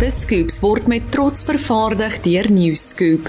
BizScoops word met trots vervaardig deur Newscoop.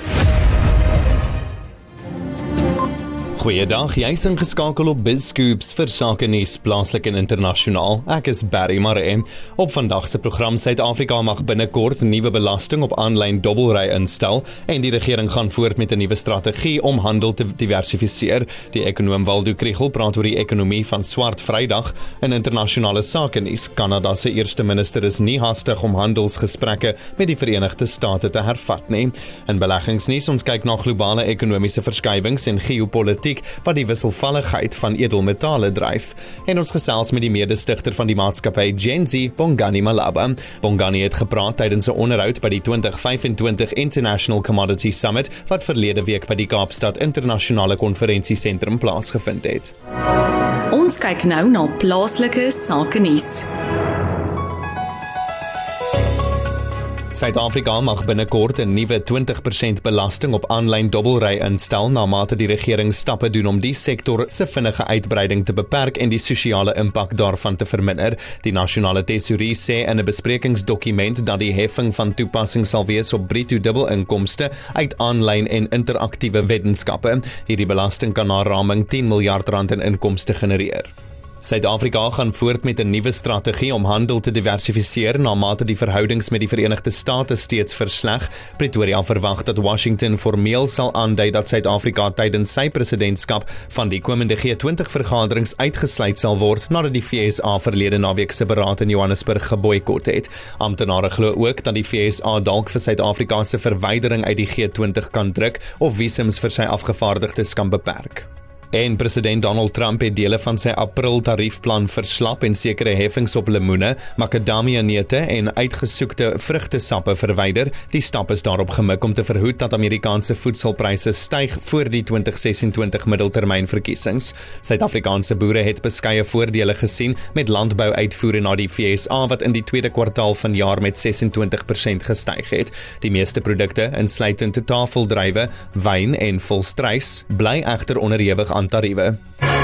Goeiedag, jy is ingeskakel op BizScoops vir sake nuus plaaslik en internasionaal. Ek is Barry Maree. Op vandag se program Suid-Afrika mag binnekort nuwe belasting op aanlyn dobbelry instel en die regering gaan voort met 'n nuwe strategie om handel te diversifiseer. Die ekonoom Waldo Krugell praat oor die ekonomie van Swart Vrydag in internasionale sake nuus. Kanada se eerste minister is nie hastig om handelsgesprekke met die Verenigde State te hervat nie. In beleggingsnuus ons kyk na globale ekonomiese verskywings en geopolitiek wat die wisselvalligheid van edelmetale dryf. En ons gesels met die mede-stigter van die maatskappy Gen Z, Bongani Malaba. Bongani het gepraat tydens 'n onderhoud by die 2025 International Commodity Summit wat verlede week by die Kaapstad Internasionale Konferensiesentrum plaasgevind het. Ons kyk nou na plaaslike sake nuus. Suid-Afrika mag binnekort 'n nuwe 20% belasting op aanlyn dobbelry instel na mate die regering stappe doen om die sektor se vinnige uitbreiding te beperk en die sosiale impak daarvan te verminder. Die nasionale tesourie sê in 'n besprekingsdokument dat die heffing van toepassing sal wees op bruto dubbelinkomste uit aanlyn en interaktiewe weddenskappe. Hierdie belasting kan na raming 10 miljard rand in inkomste genereer. Suid-Afrika gaan voort met 'n nuwe strategie om handel te diversifiseer na mate die verhoudings met die Verenigde State steeds versleg. Pretoria verwag dat Washington formeel sal aandui dat Suid-Afrika tydens sy presidentskap van die komende G20-vergaderings uitgesluit sal word nadat die VSA verlede naweek se beraad in Johannesburg geboikot het. Amptenare glo ook dat die VSA dalk vir Suid-Afrika se verwydering uit die G20 kan druk of visums vir sy afgevaardigdes kan beperk. En president Donald Trump het dele van sy April tariefplan verslap en sekere heffings op lemoene, makadamia-neute en uitgesoekte vrugtesappe verwyder. Die stap is daarop gemik om te verhoed dat Amerikaanse voedselpryse styg voor die 2026 middeltermynverkiesings. Suid-Afrikaanse boere het beskeie voordele gesien met landbouuitvoere na die VSA wat in die tweede kwartaal van jaar met 26% gestyg het. Die meeste produkte, insluitend tafeldruiwe, wyn en volstruis, bly egter onderhewig aan tariewe.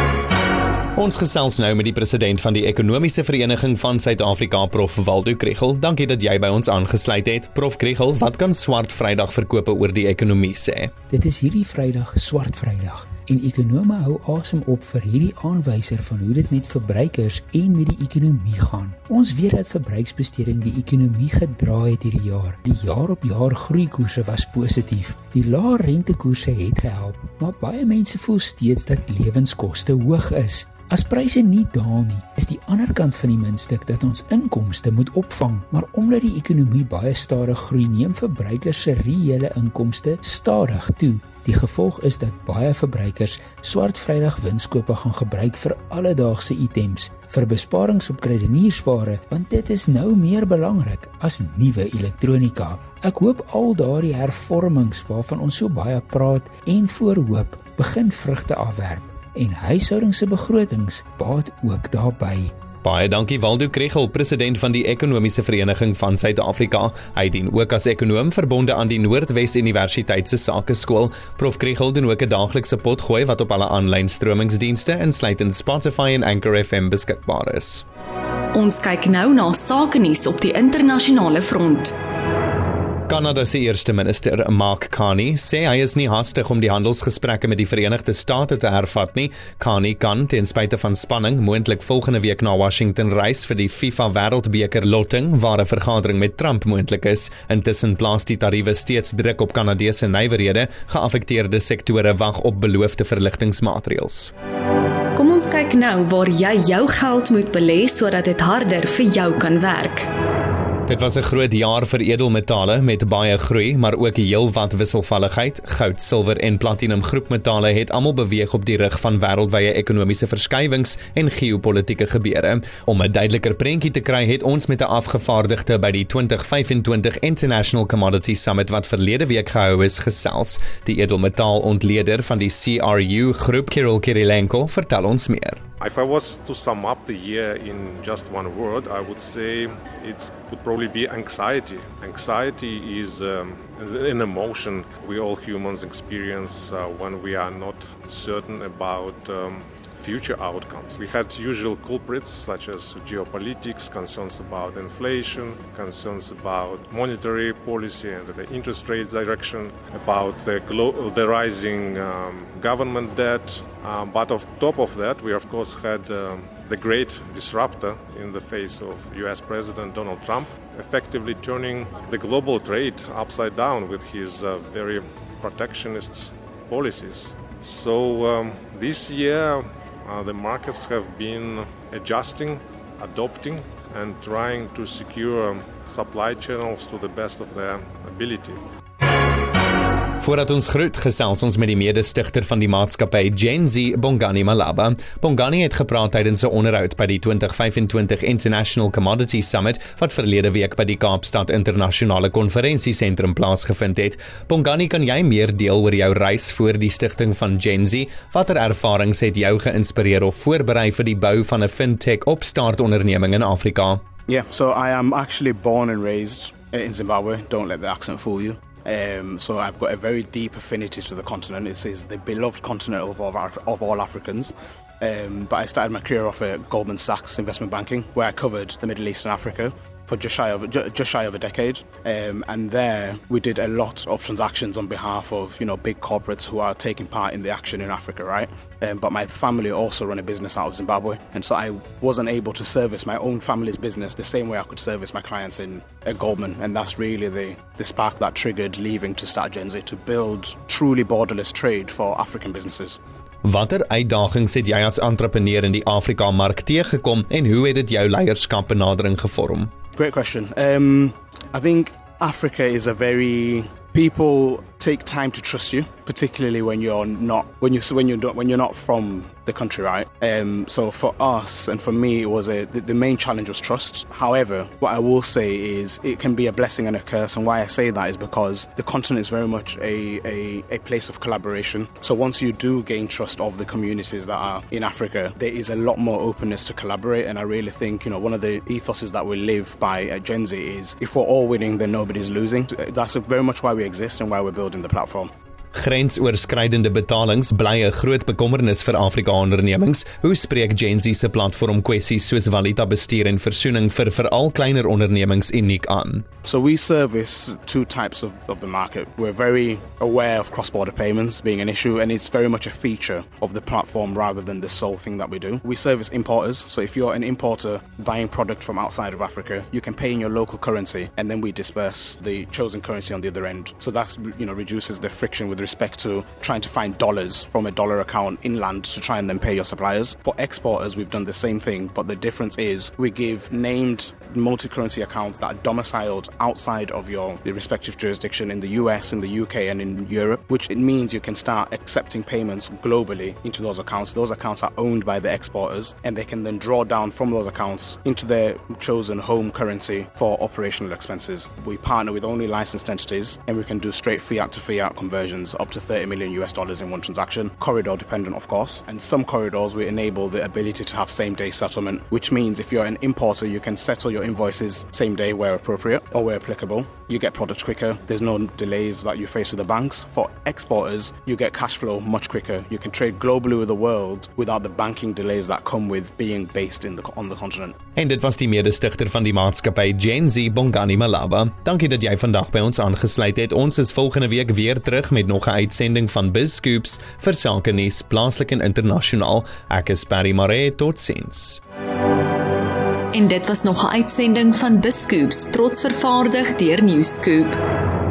Ons gesels nou met die president van die Ekonomiese Vereniging van Suid-Afrika, Prof Waldo Krugell. Dankie dat jy by ons aangesluit het. Prof Krugell, wat kan Swart Vrydag verkope oor die ekonomie sê? Dit is hierdie Vrydag Swart Vrydag. En ekonome hou asem op vir hierdie aanwyser van hoe dit met verbruikers en met die ekonomie gaan. Ons weet dat verbruiksbesteding die ekonomie gedra het hierdie jaar. Die jaar-op-jaar groeikoerse was positief. Die lae rentekoerse het gehelp, maar baie mense voel steeds dat lewenskoste hoog is. As pryse nie daal nie, is die ander kant van die muntstuk dat ons inkomste moet opvang, maar omdat die ekonomie baie stadig groei, neem verbruikers se reële inkomste stadig toe. Die gevolg is dat baie verbruikers Swart Vrydag winskope gaan gebruik vir alledaagse items, vir besparings op kruideniersware, want dit is nou meer belangrik as nuwe elektronika. Ek hoop al daardie hervormings waarvan ons so baie praat en voorhoop, begin vrugte afwerp. En huishoudings se begrotings baat ook daarbey. Baie dankie Waldo Krugell, president van die Ekonomiese Vereniging van Suid-Afrika. Hy dien ook as ekonoom verbonde aan die Noordwes Universiteit se Sakeskool. Prof Krugell doen ook 'n daaglikse potgooi wat op alle aanlyn stromingsdienste insluitend Spotify en Anchor FM beskikbaar is. Ons kyk nou na sake nuus op die internasionale front. Kanada se eerste minister, Mark Carney, sê hy is nie hastig om die handelsgesprekke met die Verenigde State te hervat nie. Carney kan, ten spyte van spanning, moontlik volgende week na Washington reis vir die FIFA Wêreldbeker lotting, waar 'n vergadering met Trump moontlik is. Intussen plaas die tariewe steeds druk op Kanadese nywerhede. Geaffekteerde sektore wag op beloofde verligtingsmaatreëls. Kom ons kyk nou waar jy jou geld moet belê sodat dit harder vir jou kan werk. Dit was 'n groot jaar vir edelmetale met baie groei, maar ook heelwat wisselvalligheid. Goud, silwer en platinum groepmetale het almal beweeg op die rug van wêreldwye ekonomiese verskywings en geopolitiese gebeure. Om 'n duideliker prentjie te kry, het ons met 'n afgevaardigde by die 2025 International Commodity Summit wat verlede week gehou is, gesels. Die edelmetaalontleder van die CRU groep, Kirill Kirilenko, vertel ons meer. If I was to sum up the year in just one word, I would say it would probably be anxiety. Anxiety is an emotion we all humans experience when we are not certain about future outcomes. We had usual culprits such as geopolitics, concerns about inflation, concerns about monetary policy and the interest rates direction, about the rising government debt. But on top of that, we of course had the great disruptor in the face of US President Donald Trump, effectively turning the global trade upside down with his very protectionist policies. So this year the markets have been adjusting, adopting and trying to secure supply channels to the best of their ability. Voordat ons groet, gesels ons met die mede-stigter van die maatskappy Gen Z, Bongani Malaba. Bongani het gepraat tydens 'n onderhoud by die 2025 International Commodity Summit wat verlede week by die Kaapstad Internasionale Konferensiesentrum plaasgevind het. Bongani, kan jy meer deel oor jou reis voor die stigting van Gen Z? Watter ervarings het jou geïnspireer of voorberei vir die bou van 'n fintech opstartonderneming in Afrika? Yeah, so I am actually born and raised in Zimbabwe. Don't let the accent fool you. So I've got a very deep affinity to the continent. It is the beloved continent of all Africans. But I started my career off at Goldman Sachs Investment Banking, where I covered the Middle East and Africa for just shy of a decade. And there we did a lot of transactions on behalf of, big corporates who are taking part in the action in Africa, right? But my family also run a business out of Zimbabwe. And so I wasn't able to service my own family's business the same way I could service my clients at Goldman. And that's really the spark that triggered leaving to start Gen Z, to build truly borderless trade for African businesses. Watter uitdagings het jy as entrepreneur in die Afrika-mark teëgekom en hoe het dit jou leierskapbenadering gevorm? Great question. I think Africa is people take time to trust you, particularly when you're not from the country, right? So for us and for me, it was the main challenge was trust. However, what I will say is it can be a blessing and a curse, and why I say that is because the continent is very much a place of collaboration. So once you do gain trust of the communities that are in Africa, there is a lot more openness to collaborate, and I really think, one of the ethoses that we live by at Gen Z is if we're all winning, then nobody's losing. That's very much why we exist and why we're building the platform. Grensoorskridende betalings bly 'n groot bekommernis vir Afrika-ondernemings. Hoe spreek Gen Z se platform kwessies soos valutabestuur en versoening vir veral kleiner ondernemings uniek aan? So we service two types of the market. We're very aware of cross-border payments being an issue, and it's very much a feature of the platform rather than the sole thing that we do. We service importers, so if you're an importer buying product from outside of Africa, you can pay in your local currency, and then we disperse the chosen currency on the other end. So that's, reduces the friction with respect to trying to find dollars from a dollar account inland to try and then pay your suppliers. For exporters, we've done the same thing, but the difference is we give named multi-currency accounts that are domiciled outside of your respective jurisdiction in the US, in the UK and in Europe, which it means you can start accepting payments globally into those accounts. Those accounts are owned by the exporters, and they can then draw down from those accounts into their chosen home currency for operational expenses. We partner with only licensed entities, and we can do straight fiat to fiat conversions up to $30 million in one transaction, corridor dependent of course, and some corridors we enable the ability to have same day settlement, which means if you're an importer you can settle your invoices same day where appropriate or where applicable. You get products quicker, there's no delays that you face with the banks. For exporters, you get cash flow much quicker. You can trade globally with the world without the banking delays that come with being based on the continent. En dit was die mede-stigter van die maatskappy Gen Z, Bongani Malaba. Dankie dat jy vandag by ons aangesluit het. Ons is volgende week weer terug met nog 'n uitsending van BizScoops vir sake nuus plaaslik en internasionaal. Ek is Barry Maree, totsiens. En dit was nog 'n uitsending van BizScoops, trots vervaardig deur Newscoop.